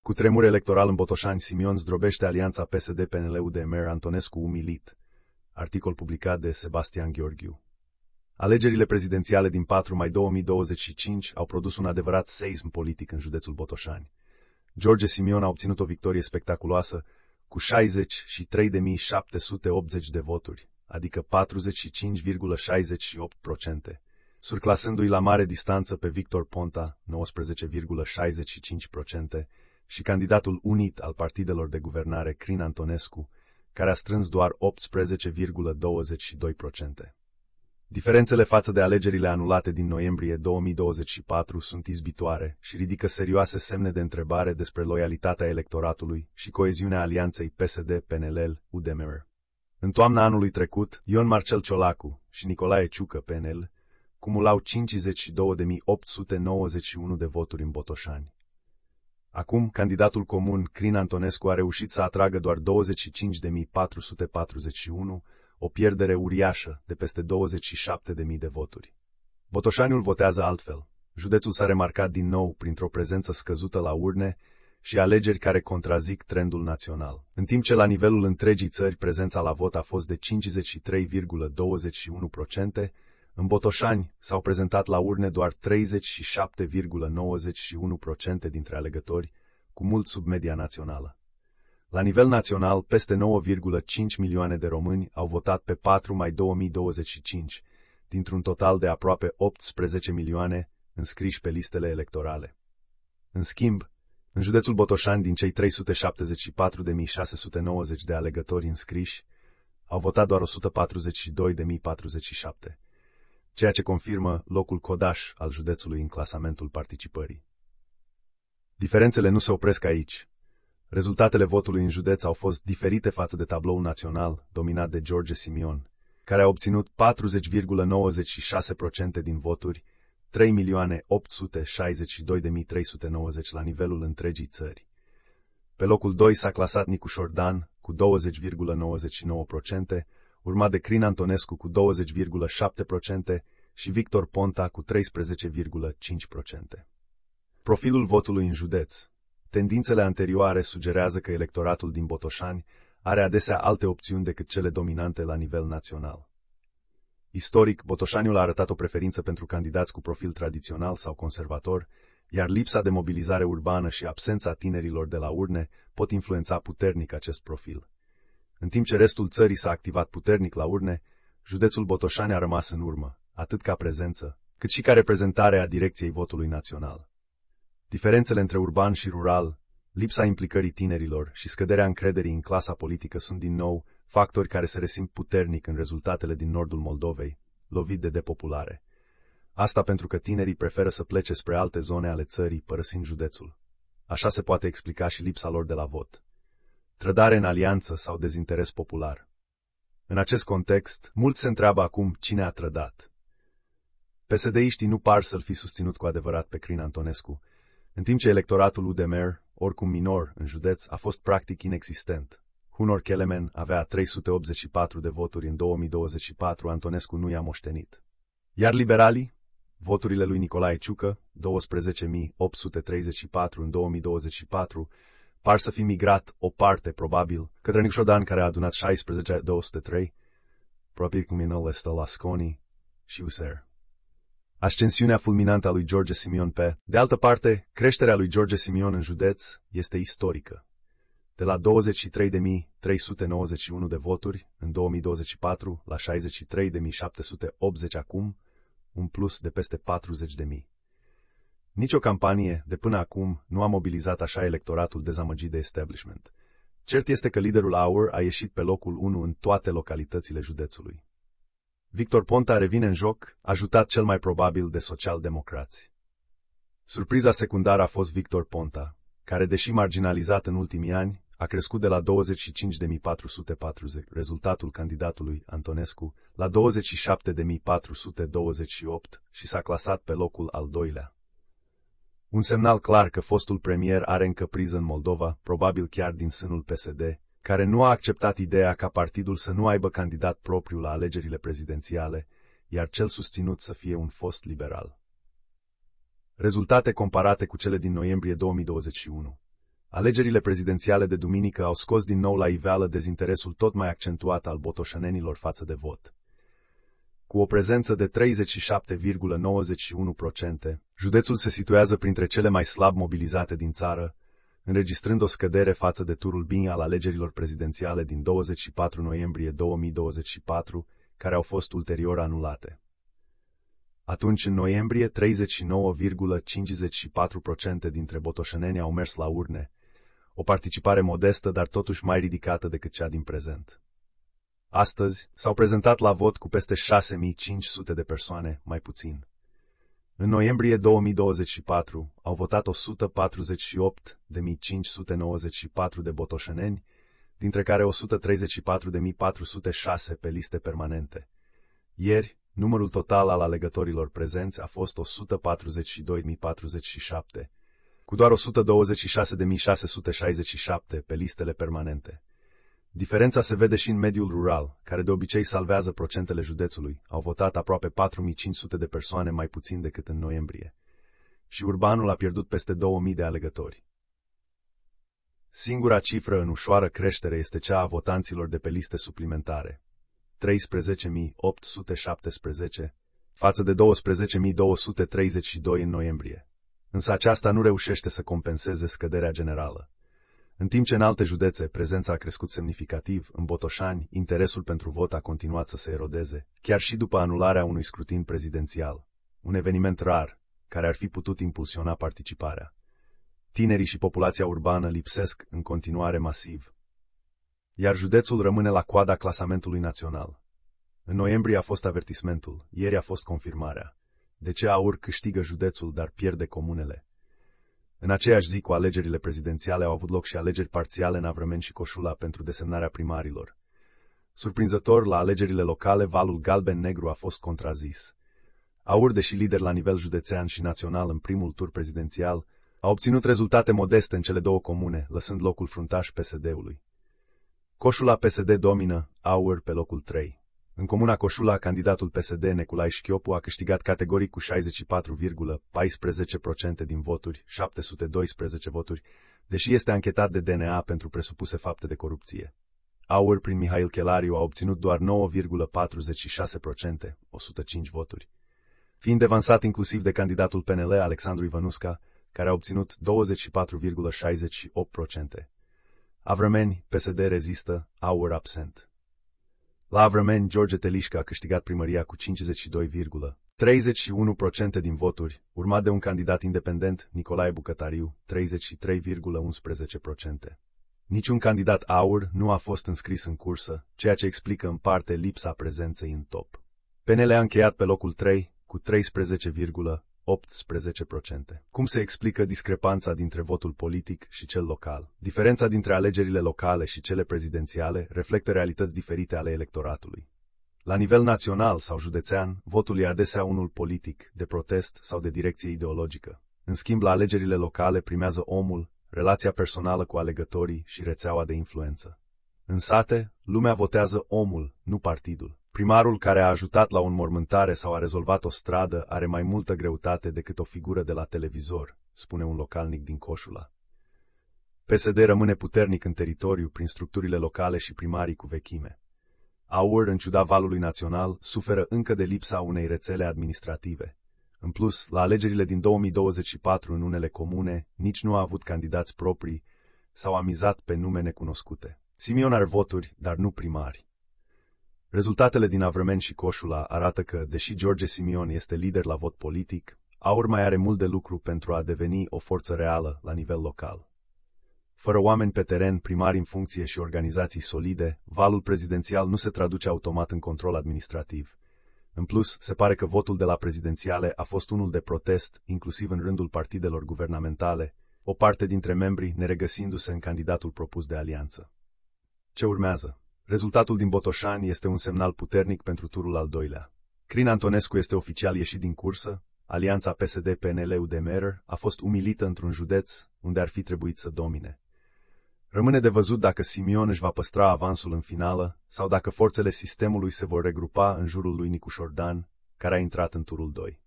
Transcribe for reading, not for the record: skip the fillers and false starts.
Cu tremur electoral în Botoșani, Simion zdrobește alianța PSD-PNL-UDMR, Antonescu umilit. Articol publicat de Sebastian Gheorghiu. Alegerile prezidențiale din 4 mai 2025 au produs un adevărat seism politic în județul Botoșani. George Simion a obținut o victorie spectaculoasă cu 63.780 de voturi, adică 45,68%, surclasându-i la mare distanță pe Victor Ponta, 19,65%, și candidatul unit al partidelor de guvernare, Crin Antonescu, care a strâns doar 18,22%. Diferențele față de alegerile anulate din noiembrie 2024 sunt izbitoare și ridică serioase semne de întrebare despre loialitatea electoratului și coeziunea alianței PSD-PNL-UDMR. În toamna anului trecut, Ion Marcel Ciolacu și Nicolae Ciucă, PNL, cumulau 52.891 de voturi în Botoșani. Acum, candidatul comun, Crin Antonescu, a reușit să atragă doar 25.441, o pierdere uriașă de peste 27.000 de voturi. Botoșaniul votează altfel. Județul s-a remarcat din nou printr-o prezență scăzută la urne și alegeri care contrazic trendul național, în timp ce la nivelul întregii țări prezența la vot a fost de 53,21%, în Botoșani s-au prezentat la urne doar 37,91% dintre alegători, cu mult sub media națională. La nivel național, peste 9,5 milioane de români au votat pe 4 mai 2025, dintr-un total de aproape 18 milioane înscriși pe listele electorale. În schimb, în județul Botoșani, din cei 374.690 de alegători înscriși, au votat doar 142.047, ceea ce confirmă locul codaș al județului în clasamentul participării. Diferențele nu se opresc aici. Rezultatele votului în județ au fost diferite față de tabloul național, dominat de George Simion, care a obținut 40,96% din voturi, 3.862.390 la nivelul întregii țări. Pe locul 2 s-a clasat Nicu Șordan cu 20,99%, urmat de Crin Antonescu cu 20,7% și Victor Ponta cu 13,5%. Profilul votului în județ. Tendințele anterioare sugerează că electoratul din Botoșani are adesea alte opțiuni decât cele dominante la nivel național. Istoric, Botoșaniul a arătat o preferință pentru candidați cu profil tradițional sau conservator, iar lipsa de mobilizare urbană și absența tinerilor de la urne pot influența puternic acest profil. În timp ce restul țării s-a activat puternic la urne, județul Botoșani a rămas în urmă, atât ca prezență, cât și ca reprezentare a direcției votului național. Diferențele între urban și rural, lipsa implicării tinerilor și scăderea încrederii în clasa politică sunt din nou factori care se resimt puternic în rezultatele din nordul Moldovei, lovit de depopulare. Asta pentru că tinerii preferă să plece spre alte zone ale țării, părăsind județul. Așa se poate explica și lipsa lor de la vot. Trădare în alianță sau dezinteres popular. În acest context, mulți se întreabă acum cine a trădat. PSD-iștii nu par să-l fi susținut cu adevărat pe Crin Antonescu, în timp ce electoratul UDMR, oricum minor în județ, a fost practic inexistent. Hunor Kelemen avea 384 de voturi în 2024, Antonescu nu i-a moștenit. Iar liberalii, voturile lui Nicolae Ciucă, 12.834 în 2024, par să fi migrat o parte, probabil, către Nicu Șordan, care a adunat 16.203, probabil cu minele Stălasconi și USR. Ascensiunea fulminantă a lui George Simion pe. De altă parte, creșterea lui George Simion în județ este istorică. De la 23.391 de voturi în 2024 la 63.780 acum, un plus de peste 40.000. Nici o campanie de până acum nu a mobilizat așa electoratul dezamăgit de establishment. Cert este că liderul AUR a ieșit pe locul 1 în toate localitățile județului. Victor Ponta revine în joc, ajutat cel mai probabil de social-democrați. Surpriza secundară a fost Victor Ponta, care, deși marginalizat în ultimii ani, a crescut de la 25.440, rezultatul candidatului Antonescu, la 27.428 și s-a clasat pe locul al doilea. Un semnal clar că fostul premier are încă priză în Moldova, probabil chiar din sânul PSD, care nu a acceptat ideea ca partidul să nu aibă candidat propriu la alegerile prezidențiale, iar cel susținut să fie un fost liberal. Rezultate comparate cu cele din noiembrie 2021. Alegerile prezidențiale de duminică au scos din nou la iveală dezinteresul tot mai accentuat al botoșanenilor față de vot. Cu o prezență de 37,91%, județul se situează printre cele mai slab mobilizate din țară, înregistrând o scădere față de turul B al alegerilor prezidențiale din 24 noiembrie 2024, care au fost ulterior anulate. Atunci, în noiembrie, 39,54% dintre botoșaneni au mers la urne, o participare modestă, dar totuși mai ridicată decât cea din prezent. Astăzi s-au prezentat la vot cu peste 6.500 de persoane, mai puțin. În noiembrie 2024 au votat 148.594 de botoșaneni, dintre care 134.406 pe liste permanente. Ieri, numărul total al alegătorilor prezenți a fost 142.047, cu doar 126.667 pe listele permanente. Diferența se vede și în mediul rural, care de obicei salvează procentele județului. Au votat aproape 4.500 de persoane mai puțin decât în noiembrie. Și urbanul a pierdut peste 2.000 de alegători. Singura cifră în ușoară creștere este cea a votanților de pe liste suplimentare. 13.817, față de 12.232 în noiembrie. Însă aceasta nu reușește să compenseze scăderea generală. În timp ce în alte județe prezența a crescut semnificativ, în Botoșani, interesul pentru vot a continuat să se erodeze, chiar și după anularea unui scrutin prezidențial, un eveniment rar, care ar fi putut impulsiona participarea. Tinerii și populația urbană lipsesc în continuare masiv, iar județul rămâne la coada clasamentului național. În noiembrie a fost avertismentul, ieri a fost confirmarea. De ce AUR câștigă județul, dar pierde comunele? În aceeași zi cu alegerile prezidențiale au avut loc și alegeri parțiale în Avrămeni și Coșula pentru desemnarea primarilor. Surprinzător, la alegerile locale, valul galben-negru a fost contrazis. AUR, deși lider la nivel județean și național în primul tur prezidențial, a obținut rezultate modeste în cele două comune, lăsând locul fruntaș PSD-ului. Coșula PSD domină, AUR pe locul 3. În comuna Coșula, candidatul PSD Neculai Șchiopu a câștigat categoric cu 64,14% din voturi, 712 voturi, deși este anchetat de DNA pentru presupuse fapte de corupție. AUR prin Mihail Chelariu a obținut doar 9,46%, 105 voturi, fiind devansat inclusiv de candidatul PNL Alexandru Ivanusca, care a obținut 24,68%. Avrămeni, PSD rezistă, AUR absent. La Avrămeni, George Telișca a câștigat primăria cu 52,31% din voturi, urmat de un candidat independent, Nicolae Bucătariu, 33,11%. Niciun candidat AUR nu a fost înscris în cursă, ceea ce explică în parte lipsa prezenței în top. PNL a încheiat pe locul 3 cu 13,18%. Cum se explică discrepanța dintre votul politic și cel local? Diferența dintre alegerile locale și cele prezidențiale reflectă realități diferite ale electoratului. La nivel național sau județean, votul e adesea unul politic, de protest sau de direcție ideologică. În schimb, la alegerile locale primează omul, relația personală cu alegătorii și rețeaua de influență. În sate, lumea votează omul, nu partidul. Primarul care a ajutat la o înmormântare sau a rezolvat o stradă are mai multă greutate decât o figură de la televizor, spune un localnic din Coșula. PSD rămâne puternic în teritoriu prin structurile locale și primarii cu vechime. AUR, în ciuda valului național, suferă încă de lipsa unei rețele administrative. În plus, la alegerile din 2024 în unele comune, nici nu a avut candidați proprii sau a mizat pe nume necunoscute. Simion are voturi, dar nu primari. Rezultatele din Avrămeni și Coșula arată că, deși George Simion este lider la vot politic, AUR mai are mult de lucru pentru a deveni o forță reală la nivel local. Fără oameni pe teren, primari în funcție și organizații solide, valul prezidențial nu se traduce automat în control administrativ. În plus, se pare că votul de la prezidențiale a fost unul de protest, inclusiv în rândul partidelor guvernamentale, o parte dintre membrii neregăsindu-se în candidatul propus de alianță. Ce urmează? Rezultatul din Botoșani este un semnal puternic pentru turul al doilea. Crin Antonescu este oficial ieșit din cursă, alianța PSD-PNL-UDMR a fost umilită într-un județ unde ar fi trebuit să domine. Rămâne de văzut dacă Simion își va păstra avansul în finală sau dacă forțele sistemului se vor regrupa în jurul lui Nicu Șordan, care a intrat în turul 2.